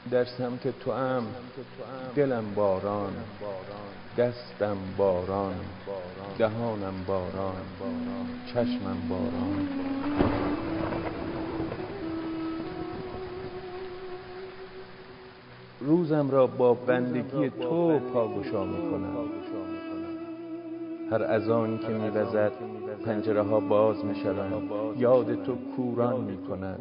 در سمت تو ام، دلم باران، دستم باران، دهانم باران، چشمم باران. روزم را با بندگی تو پاگشا میکنم. هر اذانی که میوزد پنجره ها باز میشوند، یاد تو کوران میکند.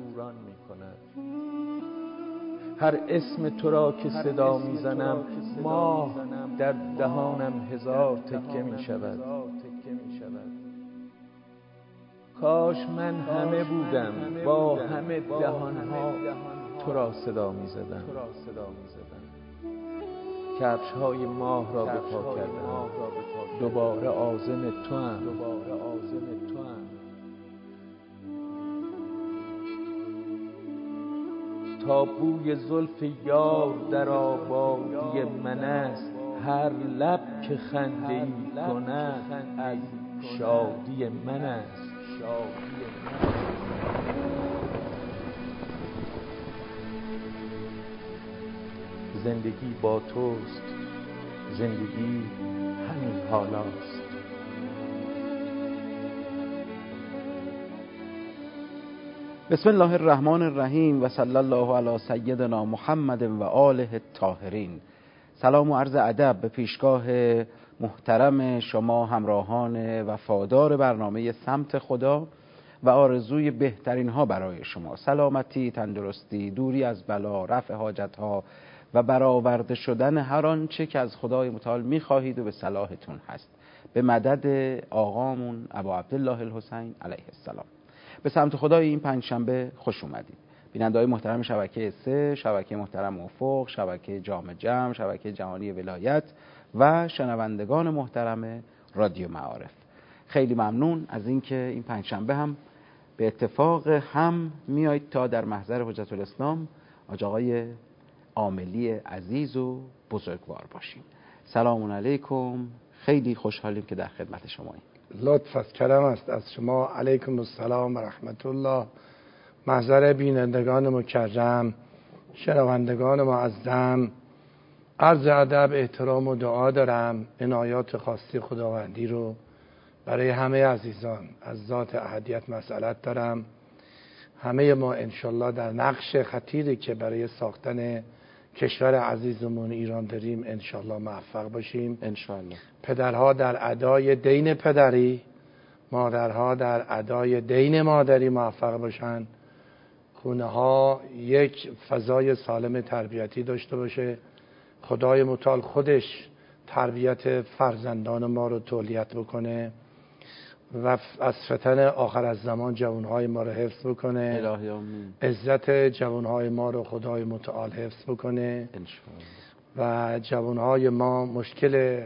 هر اسم تو را که صدا میزنم، ماه در دهانم هزار تکه میشود. کاش من همه بودم با همه دهانها تو را صدا میزدم. کفش های ماه را به پا کردم، دوباره عازم تو ام. تا بوی زلف یار در آبادی من است، هر لب که خنده ای کند از شادی من است. زندگی با توست، زندگی همین حالاست. بسم الله الرحمن الرحیم و صلی الله علی سیدنا محمد و آله الطاهرین. سلام و عرض ادب به پیشگاه محترم شما همراهان وفادار برنامه سمت خدا و آرزوی بهترین ها برای شما. سلامتی، تندرستی، دوری از بلا، رفع حاجت ها و برآورده شدن هر آنچه که از خدای متعال می‌خواهید و به صلاحتون هست. به مدد آقامون ابا عبدالله الحسین علیه السلام. به سمت خدای این پنجشنبه خوش اومدید. بیننده‌های محترم شبکه 3، شبکه محترم افق، شبکه جام جم، شبکه جهانی ولایت و شنوندگان محترم رادیو معارف. خیلی ممنون از اینکه این پنجشنبه هم به اتفاق هم میایید تا در محضر حجت الاسلام آقای عاملی عزیز و بزرگوار باشیم. سلام علیکم. خیلی خوشحالیم که در خدمت شماییم. لطف از کرم است از شما. علیکم السلام و رحمت الله. محضر بینندگان مکرم، شنوندگان معظم، عرض ادب، احترام و دعا دارم. عنایات خاصی خداوندی رو برای همه عزیزان از ذات احدیت مسئلت دارم. همه ما انشالله در نقش خطیری که برای ساختن کشور عزیزمون ایران داریم انشالله موفق باشیم. انشالله. پدرها در ادای دین پدری، مادرها در ادای دین مادری موفق باشن. خونه ها یک فضای سالم تربیتی داشته باشه. خدای متعال خودش تربیت فرزندان ما رو تولیت بکنه و از فتن آخر از زمان جوانهای ما رو حفظ بکنه. الهی آمین. عزت جوانهای ما رو خدای متعال حفظ بکنه انشالله. و جوانهای ما مشکل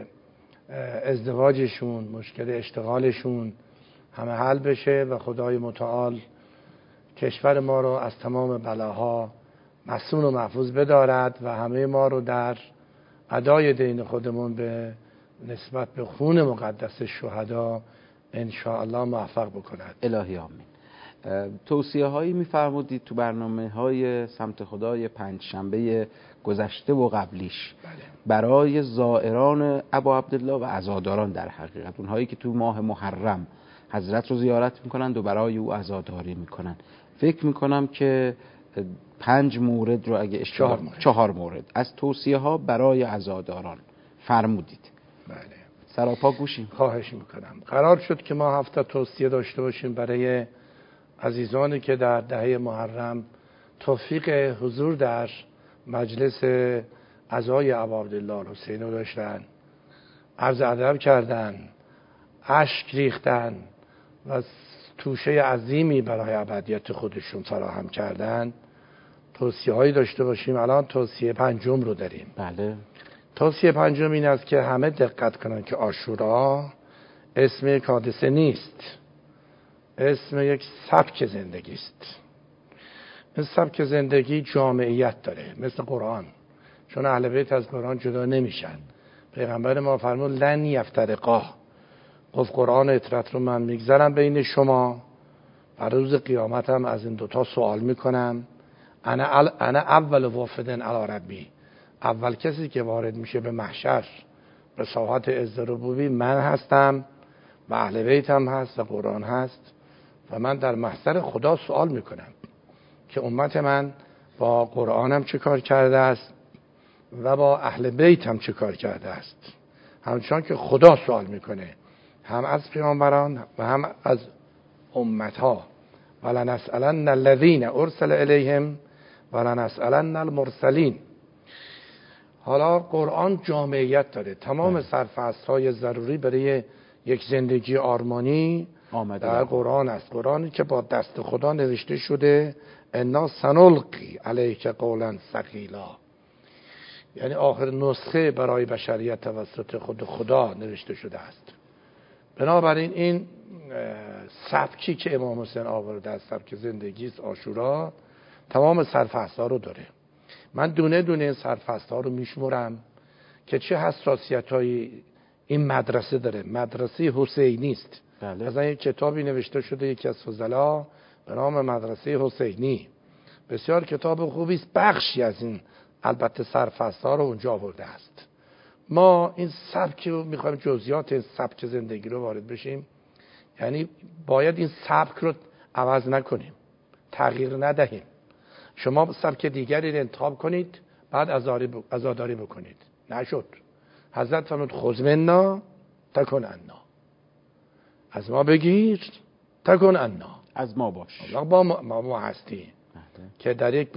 ازدواجشون، مشکل اشتغالشون همه حل بشه و خدای متعال کشور ما رو از تمام بلاها مصون و محفوظ بدارد و همه ما رو در ادای دین خودمون به نسبت به خون مقدس شهدا انشاءالله موفق بکند. الهی آمین. توصیه هایی می‌فرمودید تو برنامه‌های سمت خدای پنجشنبه گذشته و قبلیش. بله. برای زائران ابا عبدالله و عزاداران، در حقیقت اونهایی که تو ماه محرم حضرت رو زیارت میکنند و برای او عزاداری میکنند. فکر میکنم که 5 مورد رو اگه اشتباه 4 مورد از توصیه ها برای عزاداران فرمودید. بله. سراپا گوشیم. خواهش میکنم. قرار شد که ما 7 توصیه داشته باشیم برای عزیزانی که در دهه محرم توفیق حضور در مجلس عزای ابا عبدالله الحسین رو داشتن، عرض ادب کردن، اشک ریختن و توشه عظیمی برای ابدیت خودشون فراهم کردن. توصیه هایی داشته باشیم. الان توصیه 5 رو داریم. بله. توصیه 5 این است که همه دقت کنن که عاشورا اسم یک حادثه نیست، اسم یک سبک زندگی است. این سبک زندگی جامعیت داره مثل قرآن، چون اهل بیت از قرآن جدا نمیشن. پیغمبر ما فرمود لن یفترقا، گفت قرآن و اطرت رو من میگذارم بین شما و روز قیامت هم از این دوتا سوال میکنم. انا اول وافدن علی ربی، اول کسی که وارد میشه به محشر به ساحت عز ربوبی من هستم و اهل بیتم هست و قرآن هست و من در محضر خدا سوال میکنم که امت من با قرآنم چه کار کرده است و با اهل بیتم چه کار کرده است. همچنان که خدا سوال میکنه هم از پیامبران و هم از امتها، ولنسألن الذین ارسل الیهم ولنسألن المرسلین. حالا قرآن جامعیت داره، تمام سرفصل‌های ضروری برای یک زندگی آرمانی در قرآن است. قرآنی که با دست خدا نوشته شده، انا سنلقی علیک قولا ثقیلا، یعنی آخر نسخه برای بشریت توسط خود خدا نوشته شده است. بنابراین این سبکی که امام حسین آورده از سبک زندگی است عاشورا، تمام سرفصل‌ها رو داره. من دونه دونه سرفصل‌ها رو میشمرم که چه حساسیت‌هایی این مدرسه داره. مدرسه حسینی است. بله. از این کتابی نوشته شده یکی از فضلا به نام مدرسه حسینی، بسیار کتاب خوبی است. بخشی از این البته سرفصل‌ها رو اونجا آورده است. ما این سبک رو می‌خوایم، جزئیات این سبک زندگی رو وارد بشیم، یعنی باید این سبک رو عوض نکنیم، تغییر ندهیم. شما سبک دیگری رو انتخاب کنید بعد عزاداری بکنید، نشد. حضرت فرمود خذ منا تکن عنا، از ما بگیر تکن عنا، از ما باش. با ما هستی. که در یک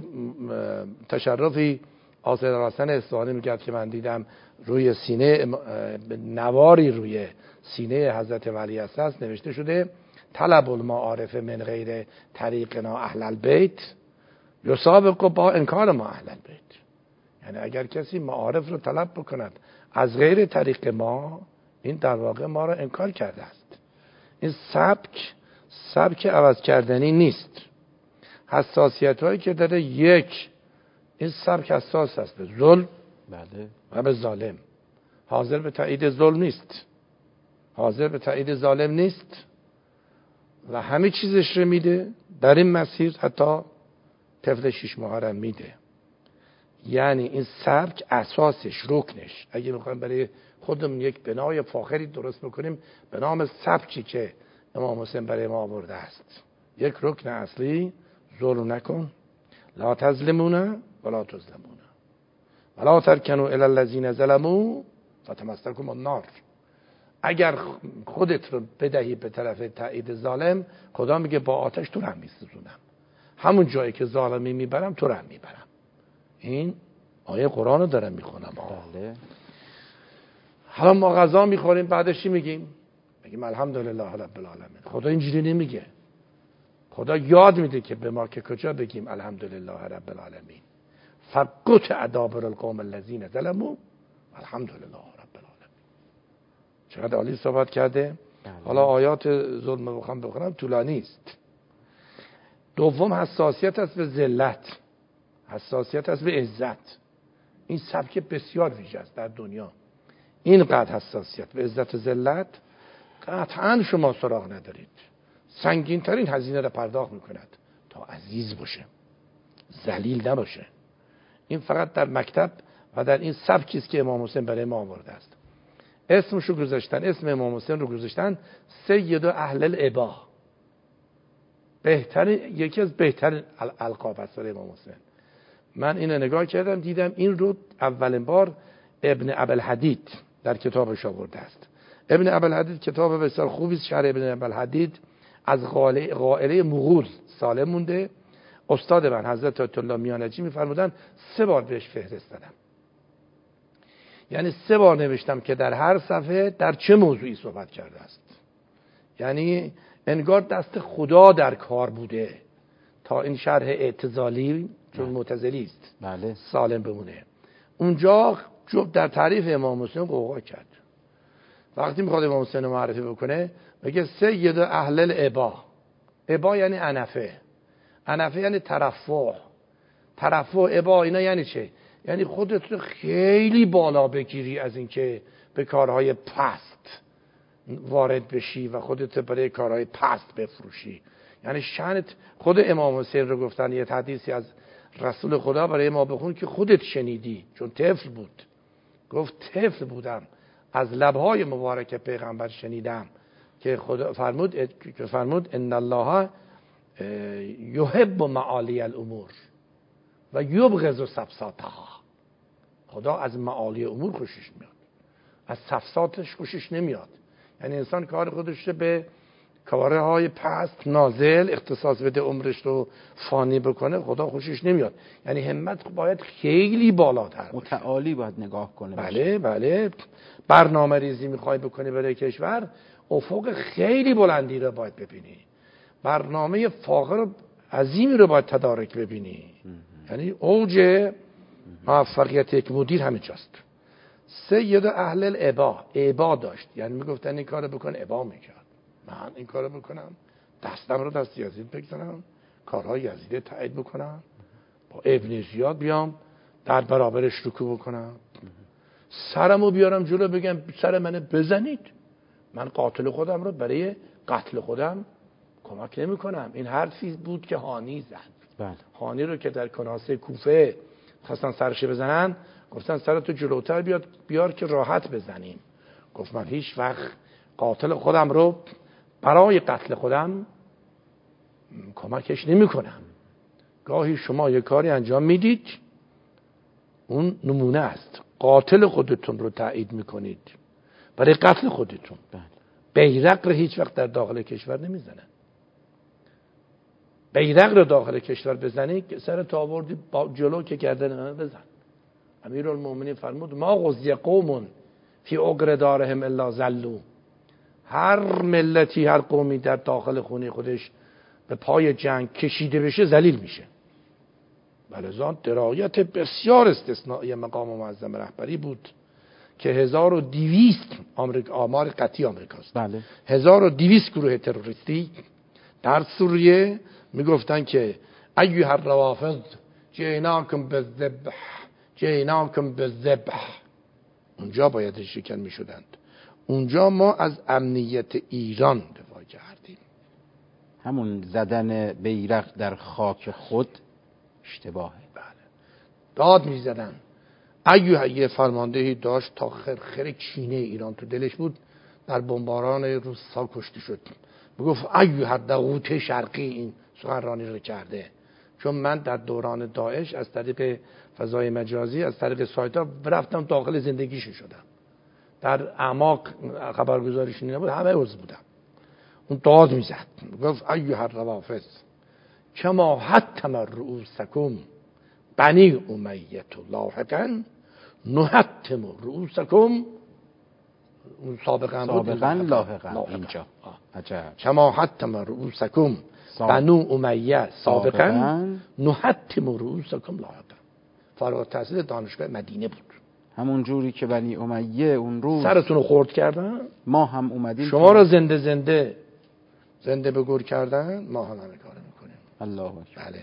تشرفی آصد حسن اصفهانی میگه که من دیدم روی سینه نواری روی سینه حضرت ولی هست نوشته شده طلب المعارف من غیر طریقنا اهل البیت یسابق با انکار ما اهل البیت. یعنی اگر کسی معارف رو طلب بکند از غیر طریق ما، این در واقع ما رو انکار کرده است. این سبک عوض کردنی نیست. حساسیت هایی که داره، یک، این سبک حساس است به ظلم و به ظالم، حاضر به تایید ظلم نیست، حاضر به تایید ظالم نیست و همه چیزش رو میده در این مسیر، حتی طفل 6 ماهه رو میده. یعنی این سبک اساسش، رکنش، اگه میخوایم برای خودمون یک بنای فاخری درست بکنیم به نام سبکی که امام حسین برای ما آورده است، یک رکن اصلی: ظلم نکن، لا تظلمون ولا تظلمون ولا ترکنوا الی الذین ظلموا فتمسکم النار. اگر خودت رو بدهی به طرف تایید ظالم، خدا میگه با آتش تو رو هم میسوزونم، همون جایی که ظالمی میبرم تو رو هم میبرم. این آیه قرآن رو دارم میخونم. بله. حالا ما غذا میخوریم، بعدش چی میگیم؟ میگیم الحمدلله رب العالمین. خدا اینجوری نمیگه. خدا یاد میده که به ما که کجا بگیم الحمدلله رب العالمین. فقط ادابر القوم الذین ظلموا الحمدلله رب العالمین. چقدر عالی صحبت کرده. حالا آیات ظلم رو بخونم طولانی است. دوم، حساسیت است به ذلت، حساسیت است به عزت. این سبک بسیار ویژه است در دنیا. اینقدر حساسیت به عزت و ذلت قطعا شما سراغ ندارید. سنگین ترین هزینه را پرداخت میکند تا عزیز باشه، ذلیل نباشه. این فقط در مکتب و در این سبکی است که امام حسین برای ما آورده است. اسمشو گذاشتن، اسم امام حسین رو گذاشتن سید اهل الابا. یکی از بهترین القاب است برای امام حسین. من اینو نگاه کردم دیدم این رو اولین بار ابن ابوالحدید در کتابش آورده است. ابن ابوالحدید کتاب بسیار خوبی است. شرح ابن ابوالحدید از قائله مغول سالم مونده. استاد من حضرت آیت الله میانجی میفرمودن 3 بار بهش فهرست دادم، یعنی 3 بار نوشتم که در هر صفحه در چه موضوعی صحبت کرده است. یعنی انگار دست خدا در کار بوده تا این شرح اعتزالی، چون معتزلی است، بله، سالم بمونه. اونجا در تعریف امام حسین قوقا کرد. وقتی میخواد امام حسین رو معرفی بکنه میگه سید اهل الابا. ابا یعنی انفه، انفه یعنی ترفع. ابا اینا یعنی چه؟ یعنی خودت رو خیلی بالا بگیری از اینکه به کارهای پست وارد بشی و خودت برای کارهای پست بفروشی. یعنی شأنت. خود امام حسین رو گفتن، یه حدیثی از رسول خدا برای ما بخون که خودت شنیدی، چون طفل بود. گفت طفل بودم از لبهای مبارک پیغمبر شنیدم که خدا فرمود ان الله یحب معالی الامور و یبغض سفساتها. خدا از معالی امور خوشش میاد، از سفساتش خوشش نمیاد. یعنی انسان کار خودش رو به کاره های پست نازل اختصاص بده، عمرش رو فانی بکنه، خدا خوشش نمیاد. یعنی همت باید خیلی بالاتر باشه، متعالی باید نگاه کنه. بله. برنامه ریزی میخوای بکنی برای کشور، افق خیلی بلندی رو باید ببینی، برنامه فاخر عظیمی رو باید تدارک ببینی. یعنی اوج موفقیت یک مدیر همینجاست. سید اهل الابا داشت، یعنی میگفتن این کارو بکن، ابا میکرد. من این کارو بکنم، دستم رو دست یزید بگذارم، کارهای یزید تایید بکنم، با ابن زیاد بیام در برابرش رکوع بکنم، سرمو بیارم جلو بگم سر منو بزنید، من قاتل خودم رو برای قتل خودم کمک نمی کنم. این حرفی بود که هانی زد. هانی رو که در کناسه کوفه خواستن سرش بزنن، گفتن سرتو جلوتر بیار که راحت بزنیم. گفت من هیچ وقت قاتل خودم رو برای قتل خودم کمکش نمی کنم. گاهی شما یک کاری انجام میدید، اون نمونه است، قاتل خودتون رو تایید میکنید برای قتل خودتون. بیرق رو هیچ وقت در داخل کشور نمیزنن. بیرق رو داخل کشور بزنی که سر آوردی با جلو که گردن من بزن. امیرالمومنین فرمود ما غزی قوم فی اغر دارهم الا ذلوا. هر ملتی، هر قومی در داخل خونه خودش به پای جنگ کشیده بشه ذلیل میشه. بلزان درایت بسیار استثنایی مقام معظم رهبری بود که 1200 آمار قطعی آمریکاست. 1200 گروه تروریستی در سوریه میگفتن که ایها الروافض جئناکم بالذبح. اونجا باید شکن میشدند. اونجا ما از امنیت ایران دفاع کردیم. همون زدن بیرق در خاک خود اشتباهه. بله. داد میزدن. یه فرماندهی داشت تا خرخر کینه ایران تو دلش بود، در بمباران روسا کشته شد. میگفت ایها الدغوت شرقی این سخنرانی رو کرده. چون من در دوران داعش از طریق فضای مجازی، از طریق سایت‌ها رفتم داخل زندگیش شدم. در اعماق خبرگزاریش نبود، همه عضو بودم. اون داد میزد، گفت ایها الروافض کما حتم رؤوسکم بنی امیه لاحقا نحتم رؤوسکم. اون سابقا لاحقا اینجا عجب. کما حتم رؤوسکم بنو امیه سابقا نحتم رؤوسکم لاحقا. فارغ التحصیل دانشگاه مدینه بود. همون جوری که بنی امیه اون روز سرتون رو خورد کردن، ما هم اومدیم شما رو زنده به گور کردن، ما هم همه کار میکنیم. الله اکبر. بله.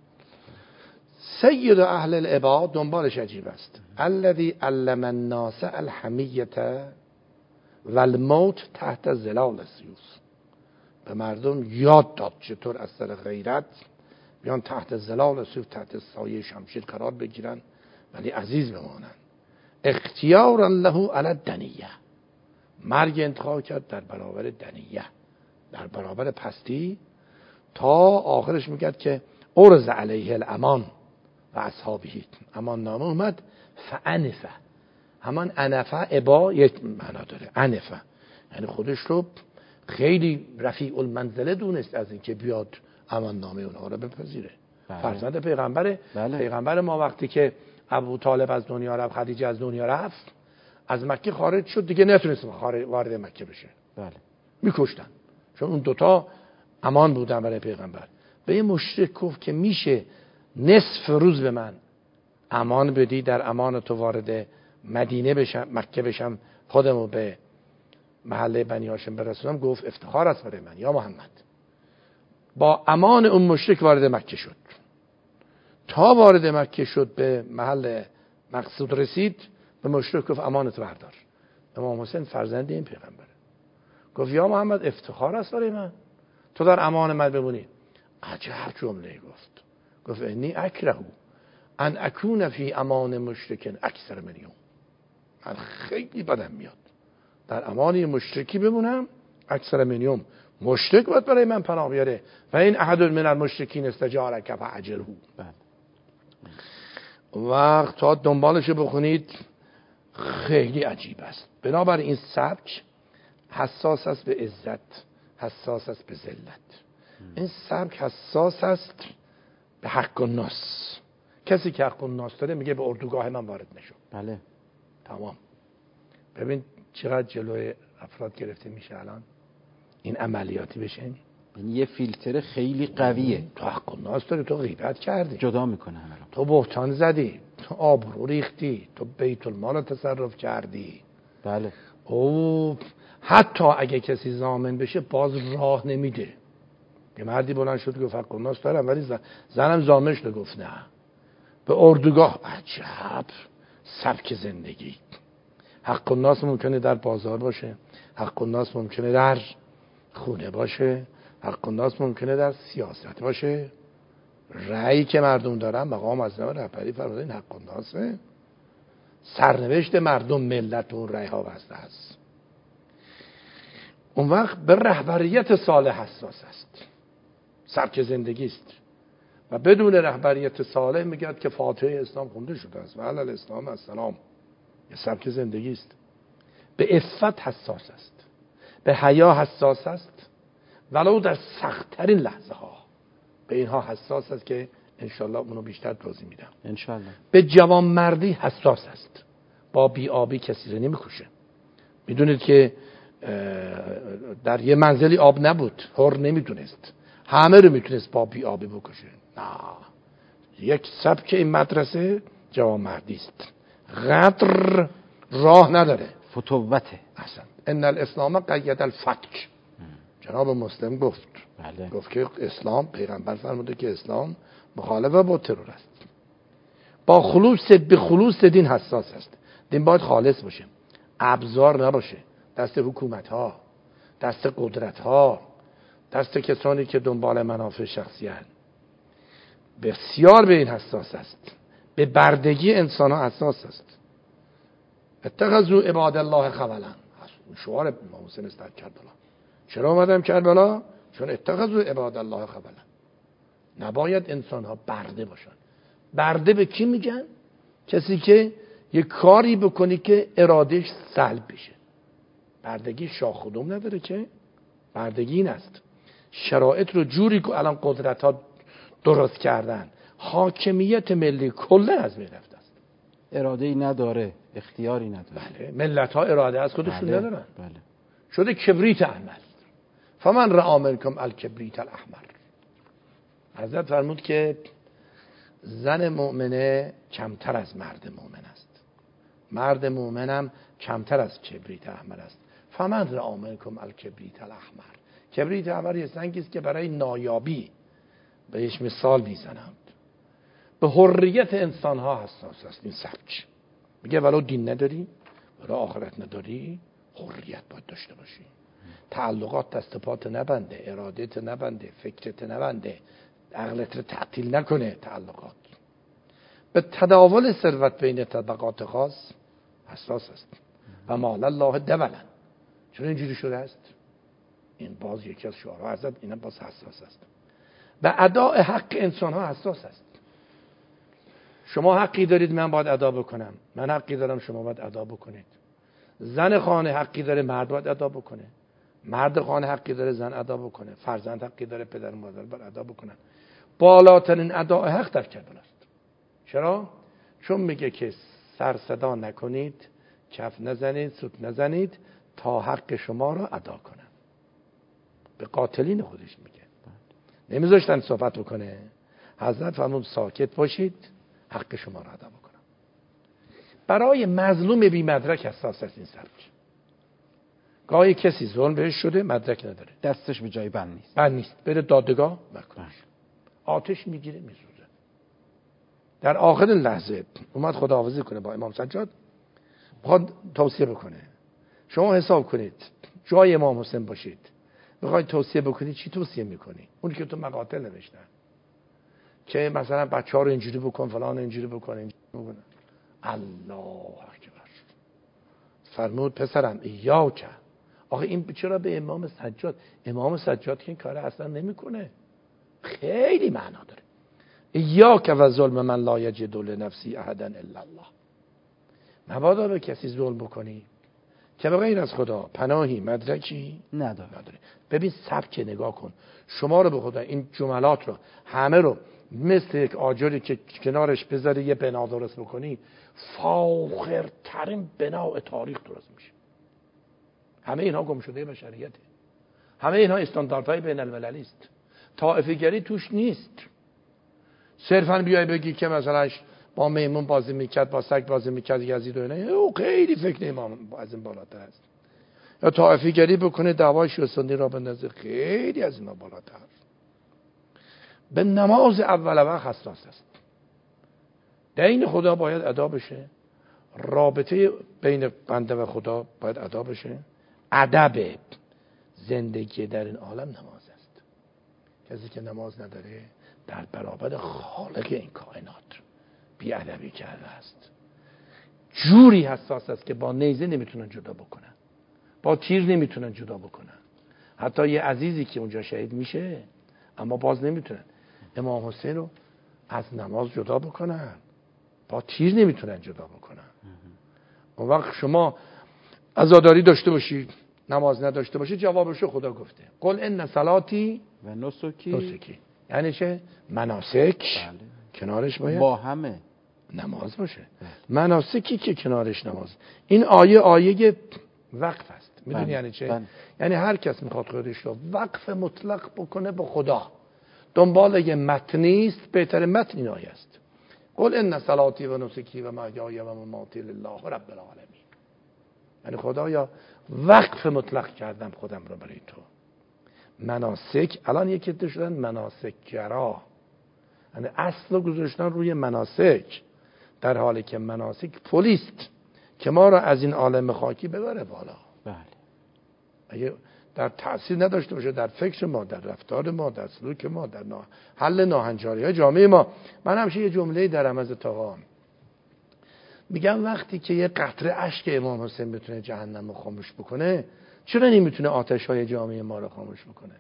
سید اهل العباد دنبالش عجیب است. الذی علم الناس الحمیه والموت تحت ظلال السیوف. به مردم یاد داد چطور از سر غیرت بیان تحت ظلال سیوف، تحت سایه شمشیر قرار بگیرن ولی عزیز بمانن. اختیارا له علی الدنیه. مرگ انتخاب کرد در برابر دنیه، در برابر پستی، تا آخرش میگه که ارز علیه الامان و اصحابهی. امان نامه اومد فعنفه. همان انفه ابا یک معنا داره. انفه یعنی خودش رو خیلی رفیع المنزله دونست از اینکه بیاد امان نامه اونها رو بپذیره. فرزند پیغمبره. پیغمبر ما وقتی که ابو طالب از دنیا رفت، خدیجه از دنیا رفت، از مکه خارج شد، دیگه نتونست وارد مکه بشه. میکشتن، چون اون دوتا امان بودن برای پیغمبر. به یه مشرک گفت که میشه نصف روز به من امان بدی، در امان تو وارد مدینه بشم، مکه بشم، خودمو به محله بنی هاشم برسونم. گفت افتخار است برای من یا محمد. با امان اون مشرک وارد مکه شد. تا وارد مکه شد، به محل مقصود رسید، به مشرک گفت امانت بردار. امام حسین فرزند این پیغمبره. گفت یا محمد افتخار است برای من تو در امان من بمونی. عجب جمله گفت. گفت انی اکرهو ان اکون فی امان مشرکن اکثر من یوم. من خیلی بدم میاد در امان مشرکی بمونم اکثر من یوم. مشرک باید برای من پناه بیاره. و این احد من المشرکین استجارک فاجره. وقت تا دنبالش بخونید خیلی عجیب است. بنابراین این سبک حساس است به عزت، حساس است به ذلت. این سبک حساس است به حق الناس. کسی که حق الناس داره میگه به اردوگاه من وارد نشو. بله تمام. ببین چقدر جلوی افراد گرفته میشه الان این عملیاتی بشه. یعنی یه فیلتر خیلی قویه. تو حق الناس داری، تو غیبت کردی، جدا میکنه همه رو. تو بهتان زدی، تو آبرو ریختی، تو بیت المال رو تصرف کردی. بله. او حتی اگه کسی ضامن بشه باز راه نمیده. یه مردی بلند شد گفت حق الناس دارم ولی زنم ضامن شد گفت نه. به اردوگاه. عجب سبک زندگی. حق الناس ممکنه در بازار باشه، حق الناس ممکنه در خونه باشه، حق الناس ممکنه در سیاست باشه. رأیی که مردم دارن مقام از نام رهبری فرمودن حق الناسه. سرنوشت مردم ملت اون رأی ها بسته است. اون وقت به رهبریت صالح حساس است. سبک زندگی است و بدون رهبریت صالح میگه که فاتحه اسلام خونده شده است و علی الاسلام السلام. یه سبک زندگی است. به عفت حساس است، به حیا حساس است، ولو در سخت‌ترین لحظه ها به اینها حساس است که انشالله اونو بیشتر توضیح میدم. انشالله. به جوانمردی حساس است. با بی‌آبی کسی رو نمیکشه. میدونید که در یه منزلی آب نبود، هر نمیتونست همه رو میتونست با بی‌آبی بکشه. نه، یک سبک این مدرسه جوانمردی است. قدر راه نداره، فتوته اصلا. ان الاسلام قید الفتک. جناب مسلم گفت. بله. گفت که اسلام، پیغمبر فرموده که اسلام مخالفه با ترور است. با خلوص دین حساس است. دین باید خالص باشه، ابزار نباشه دست حکومت ها، دست قدرت ها، دست کسانی که دنبال منافع شخصی هستند. بسیار به این حساس است. به بردگی انسان ها حساس است. اتخذوا عباد الله خولا. شعار امام حسین است در کربلا. چرا اومدم کربلا؟ چون اتخذوا عباد الله خولا. نباید انسان ها برده باشن. برده به کی میگن؟ کسی که یه کاری بکنی که ارادش سلب بشه. بردگی شاخ و دم نداره که. بردگی این است شرایط رو جوری که الان قدرت ها درست کردن، حاکمیت ملی کلا از بین رفته است. اراده ای نداره، اختیاری نداره. بله، ملت ها اراده از خودشون ندارن. بله. شده کبریت احمر. فمن رأى منکم الکبریت الاحمر. حضرت فرمود که زن مؤمنه کمتر از مرد مؤمن است، مرد مؤمنم کمتر از کبریت احمر است. فمن رأى منکم الکبریت الاحمر. کبریت احمر یه سنگی است که برای نایابی بهش مثال میزنند. به حریت انسان ها حساس است این سبک. میگه ولو دین نداری، ولو آخرت نداری، حریت باید داشته باشی. تعلقات دست پات نبنده، ارادت نبنده، فکرت نبنده، عقلت رو تعطیل نکنه تعلقات. به تداول ثروت بین طبقات خاص حساس است. و مال الله دولا. چون اینجوری شده است. این باز یکی از شعارها حضرت، اینا باز حساس است. به اداء حق انسان ها حساس است. شما حقی دارید، من باید ادا بکنم. من حقی دارم، شما باید ادا بکنید. زن خانه حقی داره، مرد باید ادا بکنه. مرد خانه حقی داره، زن ادا بکنه. فرزند حقی داره، پدر مادر باید ادا بکنن. بالاترین اداء حق در کربلا است. چرا؟ چون میگه که سر صدا نکنید، کف نزنید، سوت نزنید تا حق شما را ادا کنن. به قاتلین خودش میگه. نمیذاشتن صحبت بکنه. حضرت فرمود ساکت باشید، حق شما را ادا بکنم. برای مظلوم بی مدرک حساس است این سبک. گاهی کسی ظلم بهش شده، مدرک نداره، دستش به جای بند نیست. بند نیست، بره دادگاه مکنش. آتش میگیره میسوزه. در آخر لحظه اومد خداحافظی کنه با امام سجاد، میخواد توصیه بکنه. شما حساب کنید جای امام حسین باشید، میخواید توصیه بکنید، چی توصیه میکنی؟ اون که تو مقاتل نوشتن که مثلا بچه‌ها رو اینجوری بکن، فلان اینجوری بکن، اینجوری بکن. الله اکبر. فرمود پسرم ایاک. آخه این چرا به امام سجاد که این کار اصلا نمیکنه؟ خیلی معنا داره. ایاک و ظلم من لا یجد لنفسی احدا الا الله. مبادا به کسی ظلم بکنی که به غیر از خدا پناهی مدرکی نداره. ببین سبک نگاه کن. شما رو به خدا این جملات رو همه رو مثل یک آجری که کنارش بذاری یه بنا درست بکنی، فاخرترین بنا تاریخ درست میشه. همه اینها گم شده بشریته. همه اینها استانداردهای بین المللی است. طائفه گری توش نیست. صرفا بیای بگی که مثلا با میمون بازی میکرد، با سگ بازی میکرد، یزید و اینا، او خیلی فکر امام از این بالاتر است. یا طائفه گری بکنه دعوای شیعه سنی را بندازه، خیلی از اینا بالاتر است. به نماز اول وقت حساس است. دین خدا باید ادا بشه، رابطه بین بنده و خدا باید ادا بشه. ادب زندگی در این عالم نماز است. کسی که نماز نداره در برابر خالق این کائنات بی ادبی کرده است. جوری حساس است که با نیزه نمیتونن جدا بکنن، با تیر نمیتونن جدا بکنن. حتی یه عزیزی که اونجا شهید میشه اما باز نمیتونن امام حسین رو از نماز جدا بکنن، با تیر نمیتونن جدا بکنن. اون وقت شما عزاداری داشته باشید، نماز نداشته باشید، جوابشو خدا گفته. قل ان صلاتی و نسکی. یعنی چه؟ مناسک کنارش باید با همه نماز باشه. مناسکی که کنارش نماز. این آیه وقف است. میدونی یعنی چه؟ یعنی هر کس میخواد خودش رو وقف مطلق بکنه به خدا، دنبال یه متنی است، بهتر متن این آیه است. قل ان صلاتی و نسکی و محیای و مماتی لله رب العالمین. یعنی خدایا وقف مطلق کردم خودم رو برای تو. مناسک الان یکی شدن مناسک گرا، یعنی اصل گذاشتن روی مناسک، در حالی که مناسک پلیست که ما رو از این عالم خاکی ببره بالا. بله. اگه در تأثیر نداشته باشه در فکر ما، در رفتار ما، در سلوک ما، در حل ناهنجاری‌های جامعه ما. من همیشه یه جمله دارم از آقا، میگم وقتی که یه قطره اشک امام حسین بتونه جهنم رو خاموش بکنه، چرا نمیتونه آتش‌های جامعه ما رو خاموش بکنه؟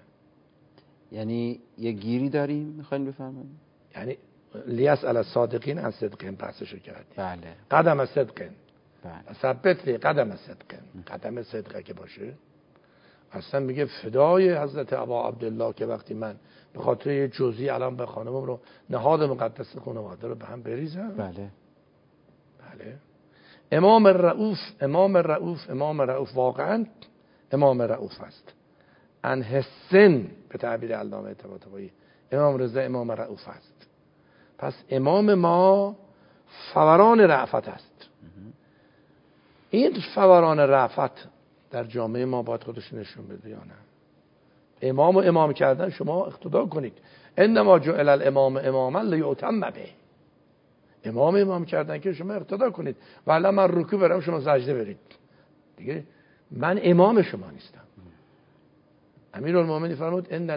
یعنی یه گیری داریم میخواین بفرمایید؟ یعنی لیسأل الصادقین عن صدقهم بحثشو کردیم. بله. قدم صدقن. بله. ثبت لی قدم صدقن. قدم صدقه که باشه، اصلا میگه فدای حضرت ابا عبدالله که وقتی من به خاطر یه جزئی الان به خانمم رو نهاد مقدس خانواده رو به هم بریزم. بله. بله. امام رؤوف واقعا امام رؤوف است. ان حسن به تعبیر علامه طباطبایی امام رضا امام رؤوف است. پس امام ما فوران رأفت است. این فوران رأفت در جامعه ما باید خودش نشون بده یا نه؟ امام کردن شما اقتدا کنید. انما جعل الامام اماما لیؤتم به. امام کردن که شما اقتدا کنید، ولی من رکوع برم شما سجده برید دیگه. من امام شما نیستم. امیرالمومنین فرمود ان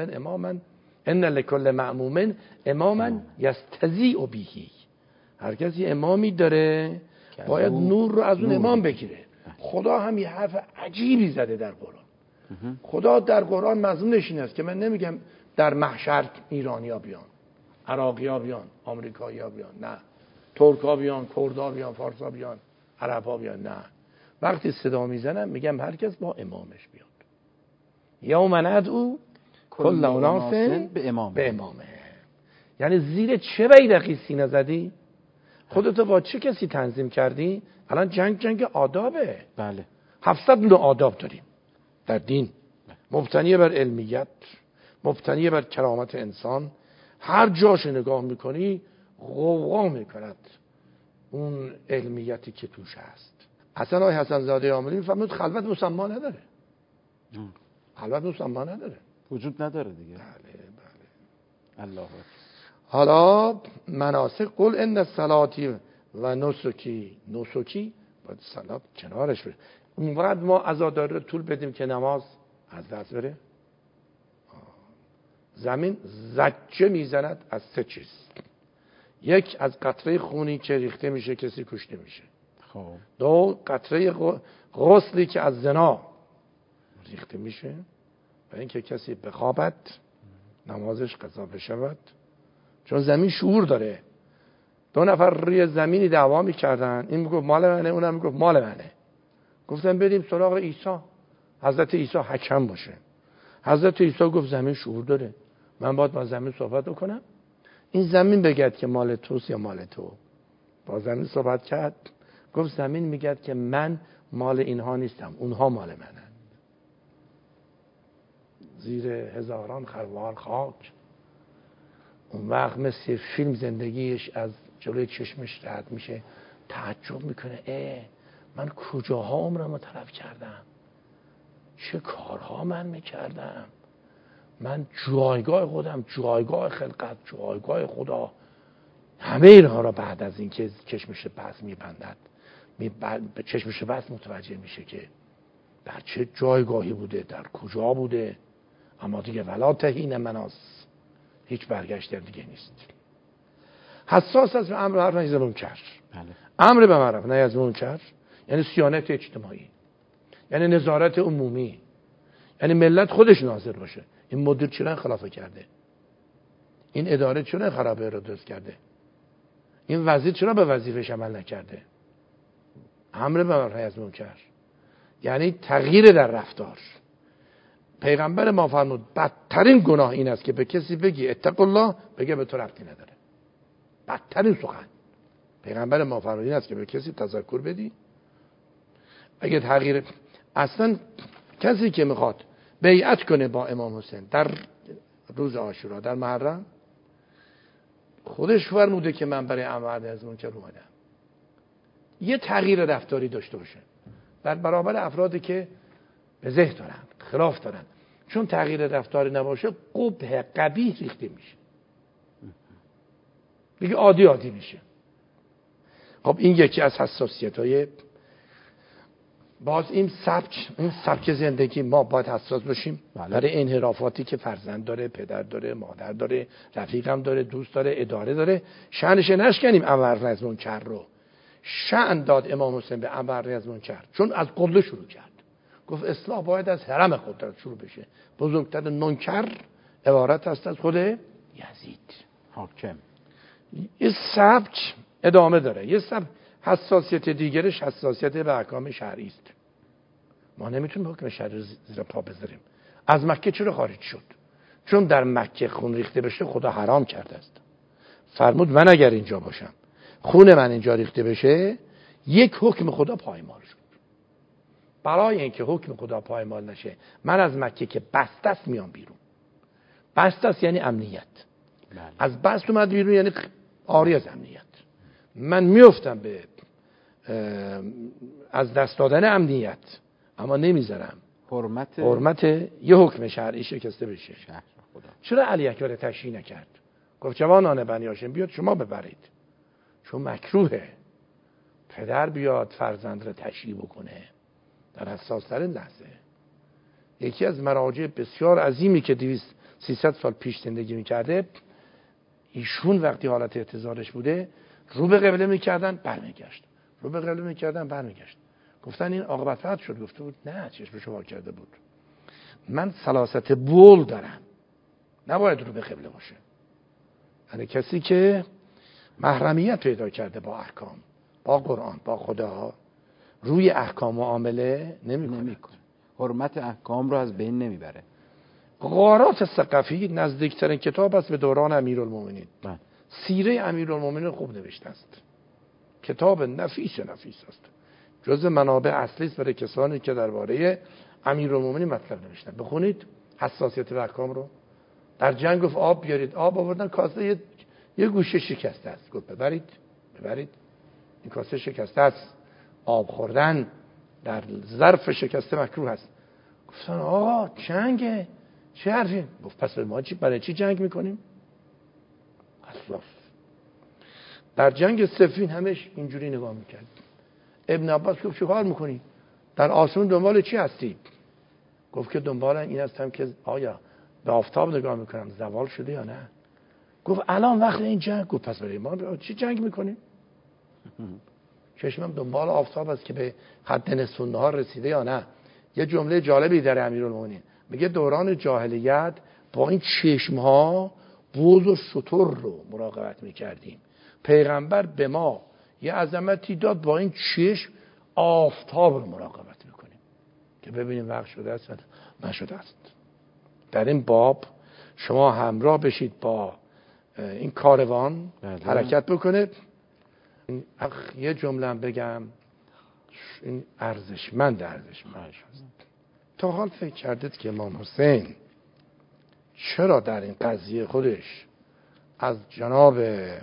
لکل مأموم اماما یستضیء به. هر کسی امامی داره باید نور رو از اون امام بگیره. خدا هم یه حرف عجیبی زده در قرآن. خدا در قرآن مضمونش این است که من نمیگم در محشر ایرانیا بیان، عراقیا بیان، آمریکایی‌ها بیان، نه، ترکا بیان، کردها بیان، فارسا بیان، عربا بیان، نه. وقتی صدا میزنم میگم هر کس با امامش بیاد. یوم ندعو کل اناس به امامه. یعنی زیر چه بیرقی سینه زدی؟ خودتو با چه کسی تنظیم کردی؟ الان جنگ آدابه. بله. 700 نوع آداب داریم در دین، مبتنی بر علمیت، مبتنی بر کرامت انسان. هر جاش نگاه میکنی غوغا میکند اون علمیتی که توش هست. اصلا آقای حسن زاده عاملی میفهمید خلوت مسما نداره. خلوت مسما نداره، وجود نداره دیگه. بله. الله اکبر. حالا مناسک قل ان صلاتی و نسکی باید صلات کنارش بره. اون وقت ما عزاداری رو طول بدیم که نماز از دست بره؟ زمین زجه میزند از 3 چیز. یک، از قطره خونی که ریخته میشه کسی کشته میشه. خب 2، قطره غسلی که از زنا ریخته میشه و اینکه کسی بخوابد نمازش قضا بشود. چون زمین شعور داره. 2 نفر روی زمینی دعوا میکردن، این میگفت مال منه، اونم میگفت مال منه. گفتن بریم سراغ عیسی، حضرت عیسی حکم باشه. حضرت عیسی گفت زمین شعور داره، من باید با زمین صحبت بکنم؟ این زمین بگد که مال توست یا مال تو. با زمین صحبت کرد، گفت زمین میگد که من مال اینها نیستم، اونها مال منند. زیر هزاران خروار خاک. اون وقت مثل فیلم زندگیش از جلوی چشمش رد میشه، تعجب میکنه من کجاها عمرمو تلف کردم، چه کارها من میکردم، من جایگاه خودم، جایگاه خلقت، جایگاه خدا، همه اینها را بعد از اینکه چشمش بس میبندد، به چشمش بس متوجه میشه که در چه جایگاهی بوده، در کجا بوده. اما دیگه ولا تهین مناس، هیچ برگشت دیگه نیست. حساس است به امر معروف نهی از منکر. امر به معروف نهی از منکر یعنی صیانت اجتماعی، یعنی نظارت عمومی، یعنی ملت خودش ناظر باشه. این مدیر چرا خلافه کرده؟ این اداره چرا خرابه رو درست کرده؟ این وزیر چرا به وظیفه‌اش عمل نکرده؟ امر به معروف نهی از منکر یعنی تغییر در رفتار. پیغمبر ما فرمود بدترین گناه این است که به کسی بگی اتق الله، بگه به تو ربطی نداره. بدترین سخن پیغمبر ما فرمود این است که به کسی تذکر بدی، اگه تغییر. اصلا کسی که میخواد بیعت کنه با امام حسین در روز عاشورا در محرم، خودش فرموده که من برای امر نهی از منکر اومدم. یه تغییر رفتاری داشته باشه در برابر افرادی که به ذهن دارن، خلاف دارن. چون تغییر رفتاری نباشه قبح قبیح ریخته میشه، دیگه عادی میشه. خب این یکی از حساسیت‌های باز این سبک زندگی. ما باید حساس باشیم برای انحرافاتی که فرزند داره، پدر داره، مادر داره، رفیقم داره، دوست داره، اداره داره. شأنش نشکنیم امر نهی از منکر رو. شأن داد امام حسین به امر نهی از منکر چون از قبله شروع کرد. گفت اصلاح باید از حرم قدرت شروع بشه. بزرگترین منکر عبارت است از خود یزید حاکم. این سبک ادامه داره. یه سبک حساسیت دیگرش حساسیت به احکام شرعی است. ما نمیتونیم حکم شرعی زیر پا بذاریم. از مکه چرا خارج شد؟ چون در مکه خون ریخته بشه خدا حرام کرده است. فرمود من اگر اینجا باشم، خون من اینجا ریخته بشه، یک حکم خدا پایمال شد. برای اینکه حکم خدا پایمال نشه، من از مکه که بسته است میام بیرون. بسته است یعنی امنیت. از بست اومد بیرون یعنی عاری از امنیت. من میافتم به از دست دادن امنیت، اما نمیذارم حرمت یه حکم شرعی شکسته بشه. چرا علی اکبر تشییع نکرد؟ گفت جوانان بنی هاشم بیاد شما ببرید، چون مکروهه پدر بیاد فرزند رو تشییع بکنه در حساس‌ترین لحظه. یکی از مراجع بسیار عظیمی که 200-300 سال پیش زندگی میکرده، ایشون وقتی حالت احتضارش بوده رو به قبله میکردن برمیگشت، رو به قبله میکردن برمیگشت. گفتن این عاقبت فرد شد. گفته بود نه، چشمشو وا کرده بود. من سلاست بول دارم، نباید رو به قبله باشه. یعنی کسی که محرمیت پیدا کرده با احکام، با قرآن، با خدا، روی احکام معامله نمیکنه. حرمت احکام رو از بین نمیبره. غارات ثقفی نزدیکترین کتاب است به دوران امیرالمومنین. سیره امیرالمومنین خوب نوشته است. کتاب نفیس است. جز منابع اصلی است برای کسانی که درباره امیرالمومنین مطلب نوشتن. بخونید حساسیت به احکام رو. در جنگ گفت آب بیارید، آب آوردن، کاسه یه گوشه شکسته است. گفت ببرید این کاسه شکسته است. آب خوردن در ظرف شکسته مکروه است. گفتن آقا جنگه، چه حرفی؟ گفت پس ما برای چی جنگ میکنیم؟ اصلا در جنگ صفین همش اینجوری نگاه میکرد. ابن عباس گفت چه کار میکنی؟ در آسمون دنبال چی هستی؟ گفت که دنبال این هستم که آیا به آفتاب نگاه میکنم زوال شده یا نه. گفت الان وقت این جنگ. گفت پس برای ما چی جنگ میکنیم؟ چشمم دنبال آفتاب است که به حد نصف النهار رسیده یا نه. یه جمله جالبی در امیرالمومنین میگه دوران جاهلیت با این چشمها بز و شتر رو مراقبت میکردیم. پیغمبر به ما یه عظمتی داد با این چشم آفتاب رو مراقبت میکنیم که ببینیم وقت شده است یا نشده است. در این باب شما همراه بشید با این کاروان حرکت بکنه. یه جمله بگم، این ارزشمند هست. تا حال فکر کردید که امام حسین چرا در این قضیه خودش از جناب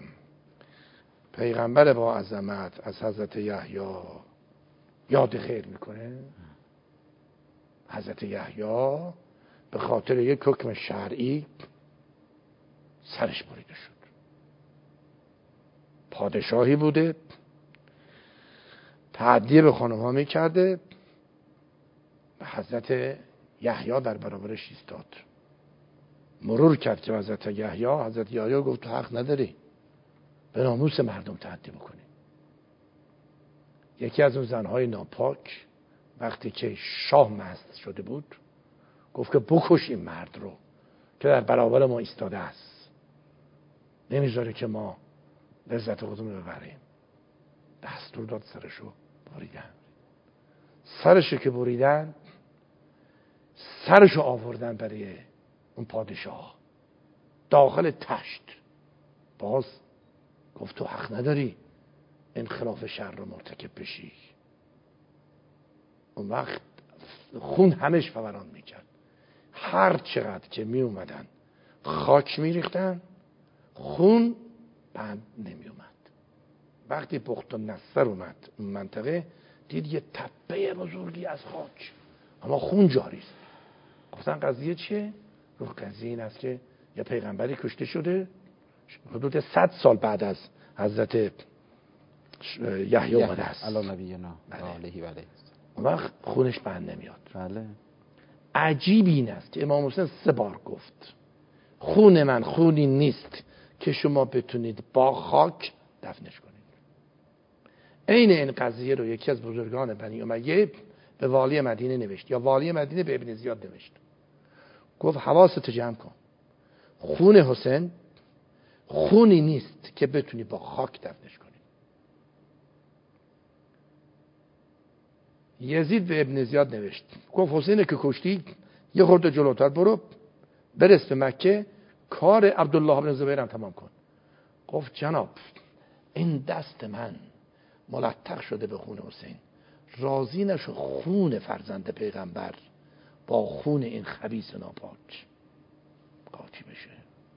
پیغمبر با عظمت از حضرت یحیی یاد خیر میکنه؟ حضرت یحیی به خاطر یک حکم شرعی سرش بریده شد. پادشاهی بوده، تعدی به خانم‌ها میکرده، حضرت یحیی در برابرش ایستاد، مرور کرد که حضرت یحیی گفت تو حق نداری به ناموس مردم تعدی بکنی. یکی از اون زنهای ناپاک وقتی که شاه مست شده بود گفت که بکش این مرد رو که در برابر ما ایستاده است، نمیذاره که ما لذت خودمون رو ببریم. دستور داد سرشو بریدن. سرشو که بریدن، سرشو آوردن برای اون پادشاه داخل تشت. باز گفت تو حق نداری این خلاف شر رو مرتکب بشی. اون وقت خون همش فوران میکرد. هر چقدر که می اومدن خاک می ریختن، خون بند نمی اومد. وقتی بخت النصر اومد اون منطقه، دید یه تپه بزرگی از خاک اما خون جاری است. گفتن قضیه چیه؟ قضیه این است که یه پیغمبری کشته شده حدود 100 سال بعد از حضرت یحیی اومده است. علی نبینا علیه و آله. اون وقت خونش بند نمیاد. بله. عجیب این است که امام حسین 3 بار گفت خون من خونی نیست که شما بتونید با خاک دفنش کنید. عین این قضیه رو یکی از بزرگان بنی امیه به والی مدینه نوشت، یا والی مدینه به ابن زیاد نوشت. گفت حواستو جمع کن، خون حسین خونی نیست که بتونی با خاک دفنش کنی. یزید به ابن زیاد نوشت، گفت حسین که کشتی یه خورده جلوتر برو برس به مکه، کار عبدالله بن زبیر هم تمام کن. گفت جناب این دست من ملطخ شده به خون حسین، راضی نشو خون فرزند پیغمبر با خون این خبیث ناپاک قاطی بشه.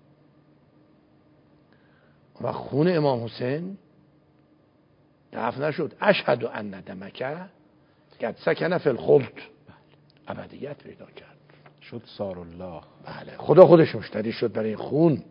و خون امام حسین دفن نشد. اشهد ان دمک قد سکن فی الخلد، ابدیت پیدا کرد، شد سار الله. بله، خدا خودش مشتری شد برای خون.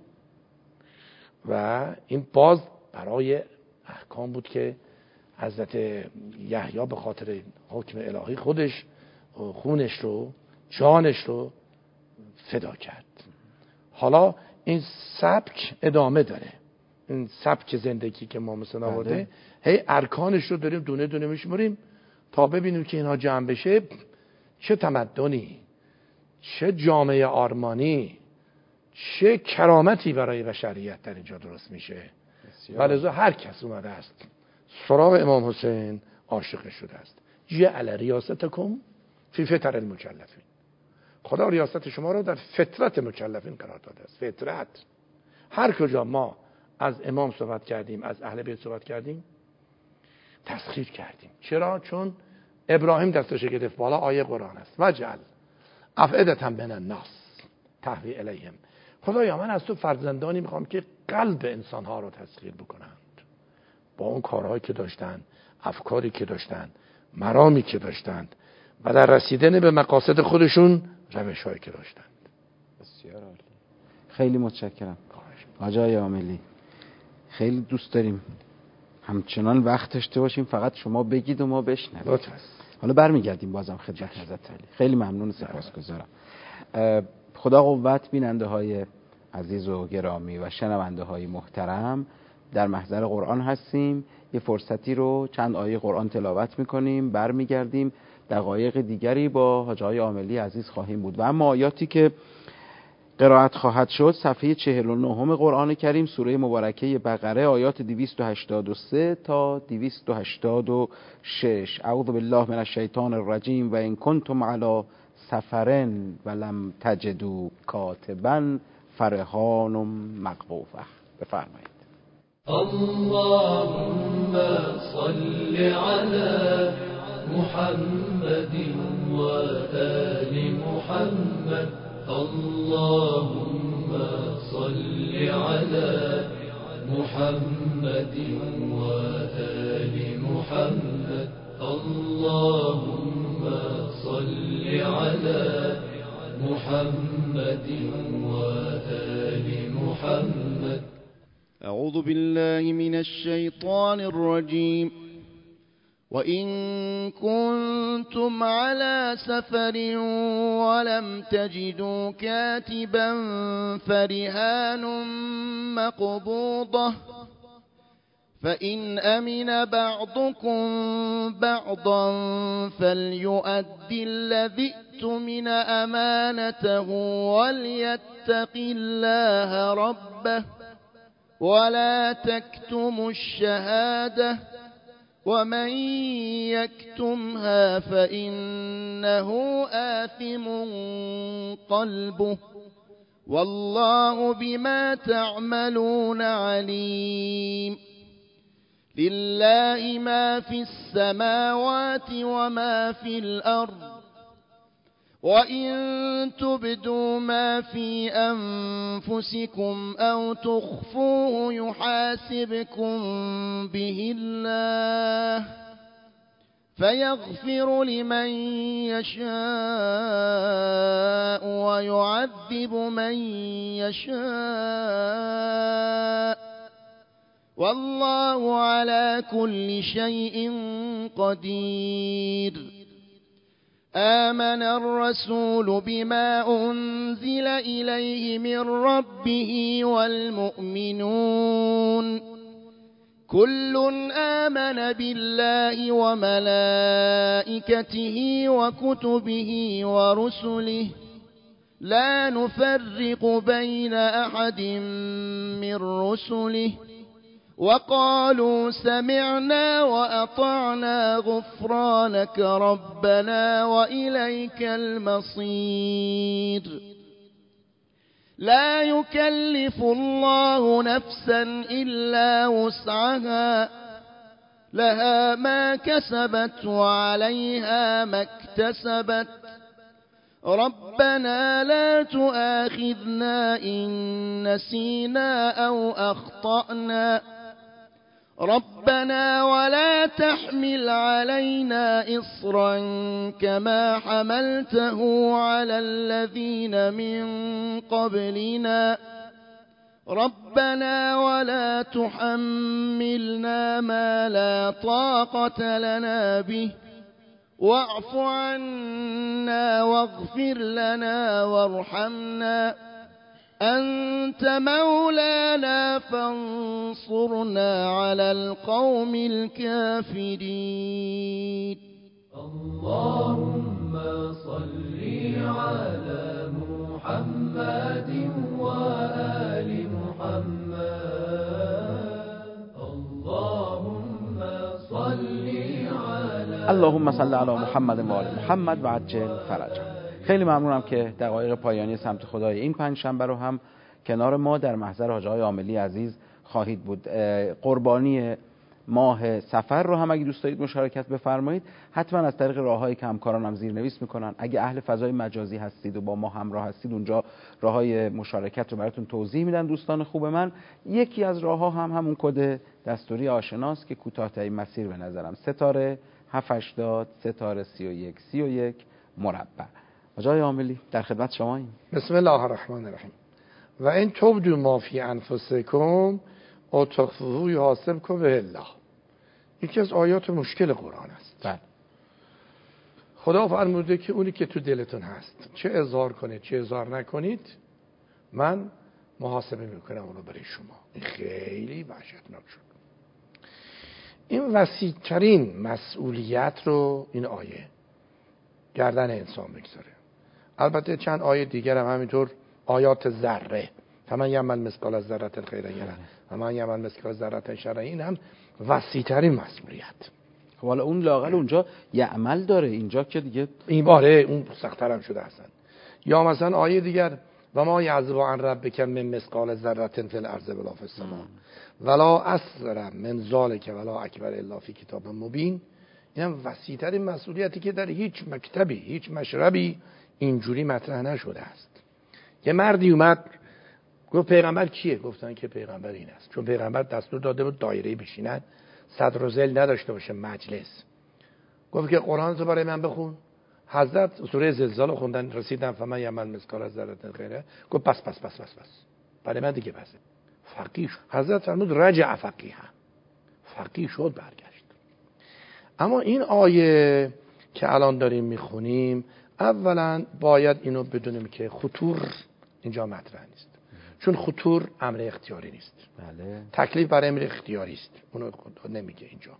و این باز برای احکام بود که حضرت یحیی به خاطر حکم الهی خودش خونش رو، جانش رو فدا کرد. حالا این سبک ادامه داره، این سبک زندگی که ما مثلا آورده، هی ارکانش رو داریم دونه دونه میشماریم تا ببینیم که اینها جمع بشه چه تمدنی، چه جامعه آرمانی، چه کرامتی برای بشریت در اینجا درست میشه. ولذا هر کس اومده است سراغ امام حسین عاشق شده است. جعل ریاستکم فی فطر المکلفین، خدا ریاست شما رو در فطرت مکلفین قرار داده است. فطرت، هر کجا ما از امام صحبت کردیم، از اهل بیت صحبت کردیم، تسخیر کردیم. چرا؟ چون ابراهیم دستش گرفت بالا، آیه قرآن است، وجعل افئدة من الناس تهوی الیهم. خدایا من از تو فرزندانی میخوام که قلب انسانها رو تسخیر بکنند با اون کارهایی که داشتن، افکاری که داشتن، مرامی که داشتند و در رسیدن به مقاصد خودشون روش‌هایی که داشتند. بسیار عالی. خیلی متشکرم آقای عاملی. خیلی دوست داریم همچنان وقت داشته باشیم، فقط شما بگید و ما بشنویم. حالا برمیگردیم بازم خدمت حضرت علی. خیلی ممنون، سپاسگزارم. خدا قوت. بیننده های عزیز و گرامی و شنونده های محترم، در محضر قرآن هستیم. یه فرصتی رو چند آیه قرآن تلاوت میکنیم، برمیگردیم دقایق دیگری با حاج آقای عاملی عزیز خواهیم بود. و اما آیاتی که قرائت خواهد شد صفحه 49 قرآن کریم، سوره مبارکه بقره، آیات 283 تا 286. اعوذ بالله من الشیطان الرجیم. و ان کنتم علی سفر ولم تجدوا کاتبا فرهان مقبوضه. بفرمایید. اللهم صل على محمد و آل محمد. اللهم صل على محمد و آل محمد. اللهم صل على محمد و آل محمد. أعوذ بالله من الشيطان الرجيم. وإن كنتم على سفر ولم تجدوا كاتبا فرهان مقبوضة، فإن أمن بعضكم بعضا فليؤدي الذي اؤتمن أمانته وليتق الله ربه ولا تكتموا الشهادة، ومن يكتمها فإنه آثم قلبه والله بما تعملون عليم. لله ما في السماوات وما في الأرض، وإن تبدوا ما في أنفسكم أو تخفوه يحاسبكم به الله فيغفر لمن يشاء ويعذب من يشاء، والله على كل شيء قدير. آمن الرسول بما أنزل إليه من ربه والمؤمنون كل آمن بالله وملائكته وكتبه ورسله لا نفرق بين أحد من رسله وقالوا سمعنا وأطعنا غفرانك ربنا وإليك المصير. لا يكلف الله نفسا إلا وسعها، لها ما كسبت وعليها ما اكتسبت. ربنا لا تؤاخذنا إن نسينا أو أخطأنا، ربنا ولا تحمل علينا إصرا كما حملته على الذين من قبلنا، ربنا ولا تحملنا ما لا طاقة لنا به، واعف عنا واغفر لنا وارحمنا، أنت مولانا فانصرنا على القوم الكافرين. اللهم صل على محمد وآل محمد. اللهم صل على محمد و آل محمد و عجل فرجهم. خیلی ممنونم که دقایق پایانی سمت خدای این پنجشنبه رو هم کنار ما در محضر حاج آقای عاملی عزیز خواهید بود. قربانی ماه سفر رو هم اگه دوست دارید مشارکت بفرمایید، حتما از طریق راههایی که همکارانم زیرنویس میکنن. اگه اهل فضای مجازی هستید و با ما همراه هستید، اونجا راههای مشارکت رو براتون توضیح میدن دوستان خوب من. یکی از راهها هم همون کد دستوری آشناست که کوتاه‌ترین مسیر به نظرم ستاره 780 ستاره 31 31 مربع. آقای عاملی در خدمت شماییم. بسم الله الرحمن الرحیم. و این تبدو ما فی انفسکم او تخفوه یحاسبکم به الله. یکی از آیات مشکل قرآن است. بله. خدا فرموده که اونی که تو دلتون هست چه اظهار کنید چه اظهار نکنید من محاسبه میکنم اونو برای شما. این خیلی وحشتناک شد. این وسیع‌ترین مسئولیت رو این آیه گردن انسان بگذاره. البته چند آیه دیگر هم همینطور آیات ذره، فمن یعمل مثقال ذره خیرا یره فمن یعمل مثقال ذره شرا، این هم وسیع‌ترین مسئولیت. حالا اون لااقل اونجا یعمل داره، اینجا که دیگه این باره اون سخت‌تر هم شده اصلا. یا مثلا آیه دیگر و ما یعزب عن ربک من مثقال ذره فی الارض ولا فی السماء ولا اصغر من ذلک ولا اکبر الا فی کتاب مبین. این هم وسیع‌ترین مسئولیتی که در هیچ مکتبی هیچ مشربی اینجوری مطرح نشده است. یه مردی اومد گفت پیغمبر کیه؟ گفتن که پیغمبر این است. چون پیغمبر دستور داده بود دایره بشینن، صدر و ذیل نداشته باشه مجلس. گفت که قرآن تو برای من بخون. حضرت سوره زلزال خوندن، رسیدن فمن یعمل مثقال ذره خیره، گفت بس برای من دیگه بسه. فقیه شد. حضرت فرمود رجع فقیه شد، برگشت. اما این آیه که الان داریم میخونیم، اولا باید اینو بدونیم که خطور اینجا مطرح نیست، چون خطور امر اختیاری نیست. بله. تکلیف برای امر اختیاری است، اونو نمیگه اینجا.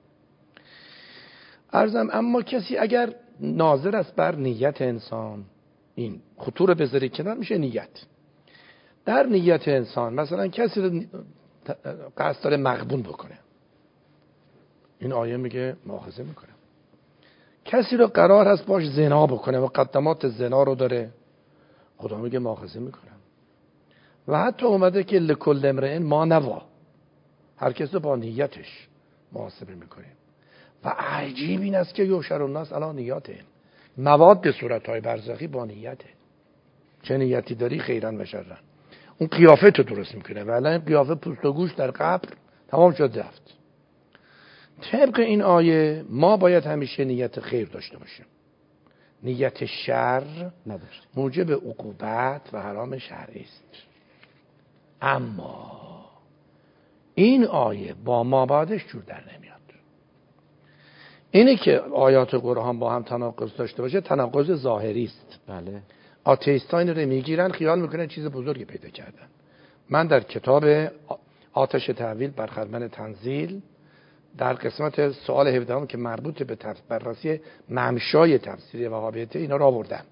عرضم اما کسی اگر ناظر است بر نیت انسان، این خطور بذاری کنار، میشه نیت. در نیت انسان مثلا کسی رو قصد داره مغبون بکنه، این آیه میگه مؤاخذه میکنه. کسی رو قرار هست باش زنا بکنه و مقدمات زنا رو داره، خدا میگه مؤاخذه میکنم. و حتی اومده که لکل امرئ ما نوا، هر کس رو با نیتش محاسبه میکنه. و عجیب این است که یحشر الناس علی نیاته، مواد صورتهای برزخی با نیته. چه نیتی داری؟ خیرن و شرن. اون قیافه تو درست میکنه، ولی این قیافه پوست و گوش در قبر تمام شد رفت. طبق این آیه ما باید همیشه نیت خیر داشته باشیم، نیت شر نداشته، موجب عقوبت و حرام شرعی است. اما این آیه با ما بعدش جور در نمیاد. اینه که آیات قرآن با هم تناقض داشته باشه تناقض ظاهری است. بله. آتئیست‌ها این رو میگیرن، خیال میکنن چیز بزرگی پیدا کردن. من در کتاب آتش تحویل بر خرمن تنزیل در قسمت سوال 17 که مربوط به بررسی ممشای تفسیر وهابیته اینا رو آوردم.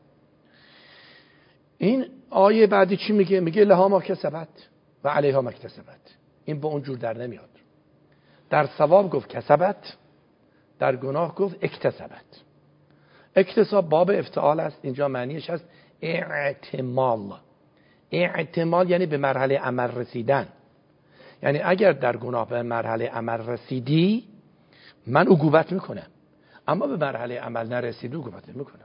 این آیه بعدی چی میگه؟ میگه لها ما کسبت و علیها ما اکتسبت. این با اون جور در نمیاد. در ثواب گفت کسبت، در گناه گفت اکتسبت. اکتساب باب افتعال است، اینجا معنیش هست اعتمال. اعتمال یعنی به مرحله عمل رسیدن. یعنی اگر در گناه به مرحله عمل رسیدی من عقوبت میکنم، اما به مرحله عمل نرسیدی عقوبت میکنم.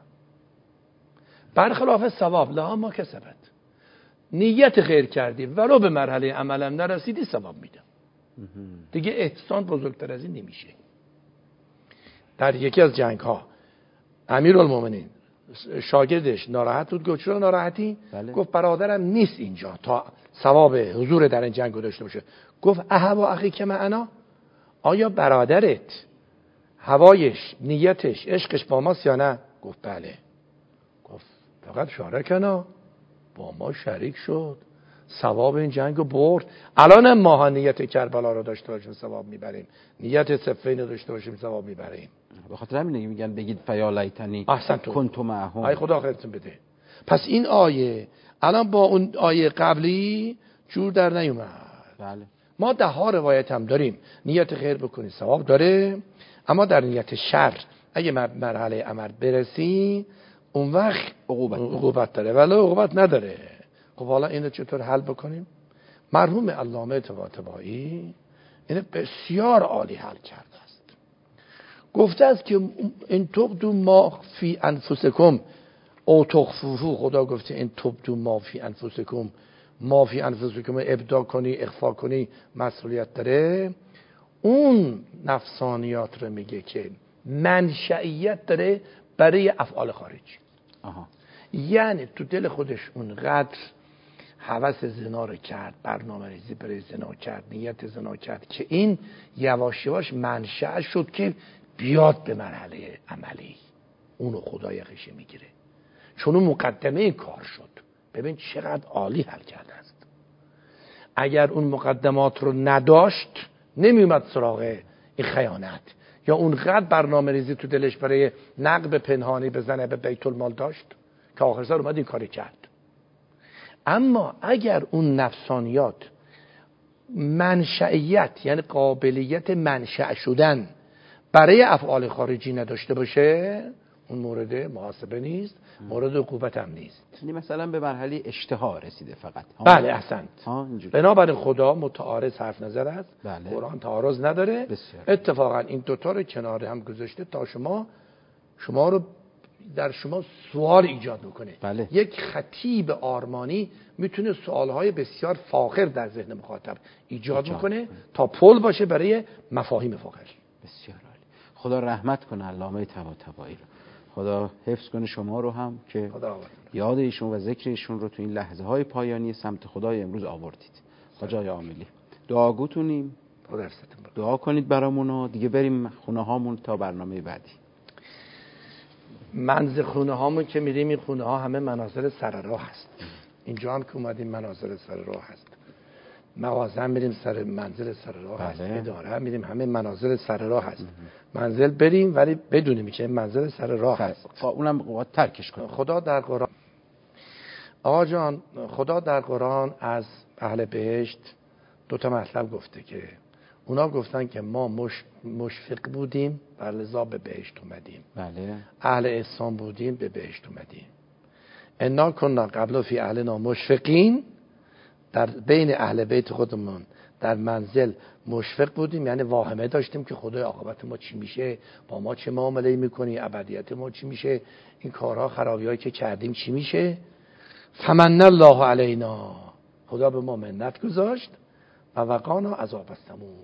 برخلاف ثواب لها ما کسبت، نیت خیر کردی ولو به مرحله عملم نرسیدی ثواب میدم. دیگه احسان بزرگتر از این نمیشه. در یکی از جنگ ها امیرالمومنین شاگردش ناراحت بود، گفت چرا ناراحتی؟ بله. گفت برادرم نیست اینجا تا ثواب حضور در این جنگ رو داشته باشه. گفت اهوا اخی که معنا، آیا برادرت هوایش نیتش عشقش با ماست یا نه؟ گفت بله. گفت فقط شارکنا، با ما شریک شد، ثواب این جنگ رو برد. الان ما نیت کربلا رو داشته باشیم ثواب میبریم، نیت صفین رو داشته باشیم ثواب میبریم. به خاطر همین میگن بگید فیا لیتنی کنت معهم. ای خدا خیرتون بده. پس این آیه الان با اون آیه قبلی جور در نیومد. بله. ما 10 روایت هم داریم نیت خیر بکنی ثواب داره، اما در نیت شر اگه مرحله عمل برسی اون وقت عقوبت داره، ولی عقوبت نداره. خب حالا اینو چطور حل بکنیم؟ مرحوم علامه طباطبایی اینو بسیار عالی حل کرده است. گفته است که این تبدو ما فی انفسکم او تخفوه، خدا گفته این تبدو ما فی انفسکم، ما فی انفسکم ابداع کنی اخفا کنی مسئولیت داره. اون نفسانیات رو میگه که منشئیت داره برای افعال خارجی. یعنی تو دل خودش اونقدر هوس زنا رو کرد، برنامه ریزی برای زنا کرد، نیت زنا کرد که این یواش یواش منشأ شد که بیاد به مرحله عملی. اونو خدا یقشه میگیره، چون اون مقدمه کار شد. ببین چقدر عالی حل کرده است. اگر اون مقدمات رو نداشت نمیومد سراغ این خیانت، یا اونقدر برنامه ریزی تو دلش برای نقب پنهانی بزنه به بیت المال داشت که آخر سر اومد این کاری کرد. اما اگر اون نفسانیات منشأیت، یعنی قابلیت منشأ شدن برای افعال خارجی نداشته باشه، اون مورد محاسبه نیست، مورد عقوبت هم نیست. یعنی مثلا به مرحله اشتها رسیده فقط. بله احسنت. بنابراین خدا متعارض حرف نظر است. بله. قرآن تعارض نداره. بسیار. اتفاقا این دوتا رو کنار هم گذاشته تا شما رو در شما سوال ایجاد میکنه. بله. یک خطیب آرمانی میتونه سوالهای بسیار فاخر در ذهن مخاطب ایجاد میکنه تا پل باشه برای مفاهیم فاخر. بسیار عالی. خدا رحمت کنه علامه طباطبایی رو. خدا حفظ کنه شما رو هم که یاد ایشون و ذکر ایشون رو تو این لحظه های پایانی سمت خدای امروز آوردید. خدای عاملی دعاگوتونیم، دعا کنید برامون و دیگه بریم خونه هامون تا برنامه بعدی. منزل خونه هامون که میریم، این خونه ها همه منازل سر راه هست. اینجا هم که اومدیم منازل سر راه هست. مغازه هم میریم سر منزل سر راه هست. اداره هم میریم همه منازل سر راه هست. منزل بریم ولی بدونیم که منزل سر راه هست. اونم باید ترکش کنیم. خدا در قرآن، آقا جان، خدا در قرآن از اهل بهشت دو تا مطلب گفته که اونا گفتن که ما مشفق بودیم بر لذا به بهشت اومدیم. بله. اهل احسان بودیم به بهشت اومدیم. انا کنا قبل فی اهلنا مشفقین، در بین اهل بیت خودمون در منزل مشفق بودیم، یعنی واهمه داشتیم که خدای عاقبت ما چی میشه، با ما چه معامله‌ای میکنی، ابدیت ما چی میشه، این کارها خرابی‌هایی که کردیم چی میشه. فمن الله علینا، خدا به ما منت گذاشت و وقانا عذاب السموم،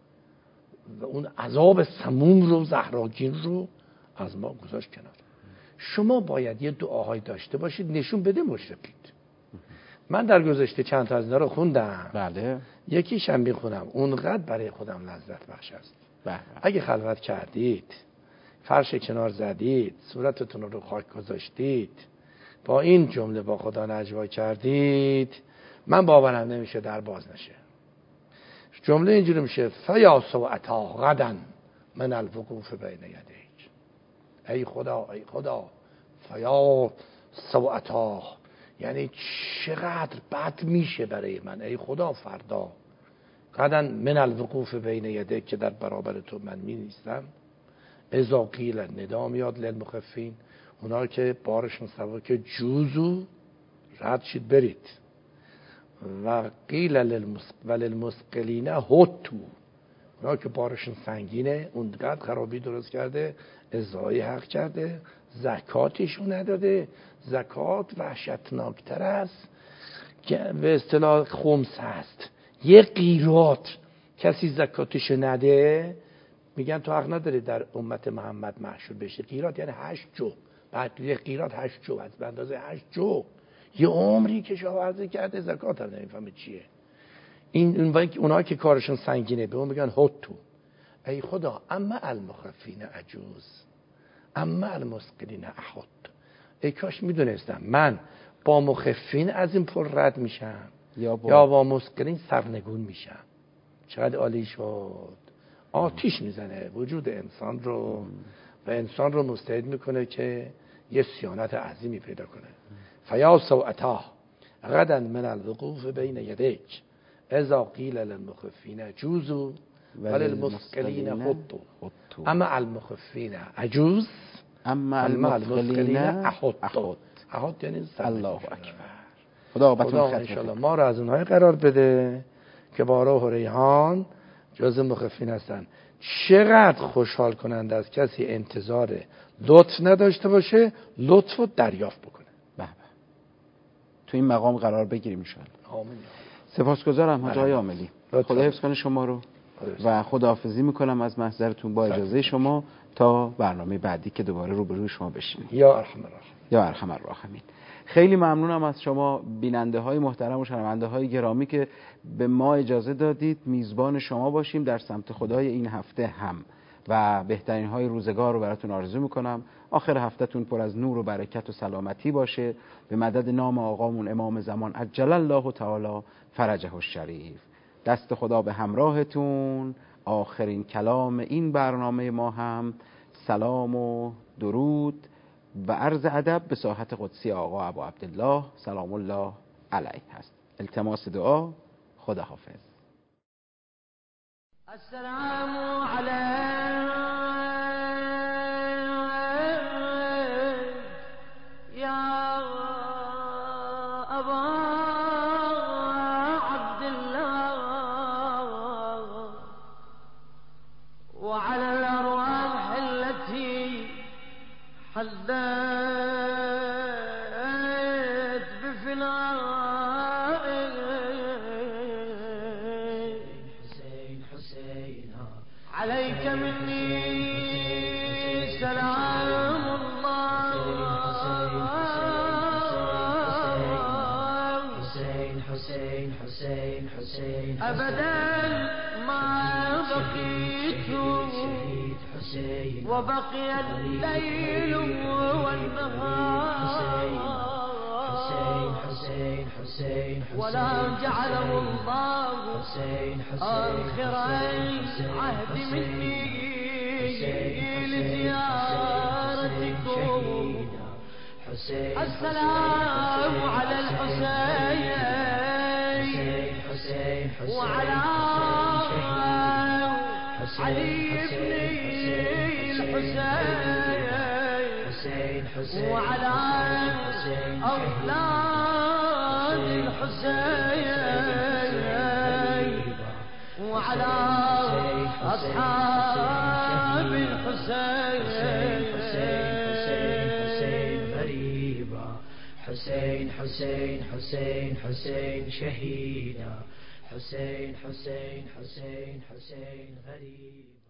و اون عذاب سموم رو، زهراگین رو از ما گذاشت کنار. شما باید یه دعاهای داشته باشید نشون بده مشرفید. من در گذشته چند تا از اینا رو خوندم. بله. یکیش هم میخونم، اونقدر برای خودم لذت بخش است. بله. اگه خلوت کردید، فرش کنار زدید، صورتتون رو خاک گذاشتید، با این جمله با خدا نجوا کردید، من باورم نمیشه در باز نشه. جمله اینجوری میشه: فیا سوءتا غدا من الوقوف بین یدیک. ای خدا، ای خدا، فیا سوءتا، یعنی چقدر بد میشه برای من ای خدا فردا، غدا من الوقوف بین یدیک، که در برابر تو من می نیستم. اذا قیل، ندا میاد للمخفین، اونا که بارشون سوا که جوزو رد شید برید، و قیل للمثقلین هتو، اونا که بارشون سنگینه، اونقدر خرابی درست کرده، ازای حق کرده، زکاتشون نداده. زکات وحشتناکتر است که به اصطلاح خمس هست. یه قیرات کسی زکاتش نده، میگن تو حق نداری در امت محمد محشور بشه. قیرات یعنی 8 جو، بعد یه قیرات 8 جو از به اندازه 8 جو، یه عمری که کشاورزی کرده زکات هم نمیفهمه چیه. این اونها که کارشون سنگینه به اون میگن هتو. ای خدا، اما المخفین عجوز، اما المثقلین احط. ای کاش میدونستم من با مخفین از این پر رد میشم یا با مثقلین سرنگون میشم. چقدر عالی شد. آتیش میزنه وجود انسان رو و انسان رو مستعد میکنه که یه صیانت عظیمی پیدا کنه. فیا سوءتا غدا من الوقوف بین یدیک اذا قیل للمخفین جوزو وللمثقلین هتو. اما المخفین عجوز، اما المثقلین احط. احط یعنی الله اکبر. خدا انشاءالله ما رو از اونهای قرار بده که با روح و ریحان جز مخفین هستن. چقدر خوشحال کننده از کسی انتظار لطف نداشته باشه لطف رو دریافت بکنه. به به. تو این مقام قرار بگیریم انشاءالله. آمین. سپاسگزارم حاج آقای عاملی. خدا حفظ کنه شما رو و خداحافظی میکنم از محضرتون با اجازه شما تا برنامه بعدی که دوباره روبروی شما بشینیم. یا ارحم الراحمین. یا ارحم الراحمین. خیلی ممنونم از شما بیننده های محترم و شنونده های گرامی که به ما اجازه دادید میزبان شما باشیم در سمت خدای این هفته هم. و بهترین های روزگار رو براتون آرزو میکنم. آخر هفتهتون پر از نور و برکت و سلامتی باشه به مدد نام آقامون امام زمان عجل الله تعالی فرجه الشریف. دست خدا به همراهتون. آخرین کلام این برنامه ما هم سلام و درود و عرض ادب به ساحت قدسی آقا ابو عبدالله سلام الله علیه هست. التماس دعا. خدا حافظ. السلام علیک یا ابا عبدالله وعلى الأرواح التي حلت عليك مني سلام الله أبدا ما بقيت وبقي الليل والنهار ولا جعله الله آخر عهد مني لزيارتكم. السلام على الحسين وعلى علي بن الحسين وعلى أولاد الحسين وعلى أصحاب الحسين. حسين حسين حسين حسين شهيدا حسين حسين حسين حسين غريبا.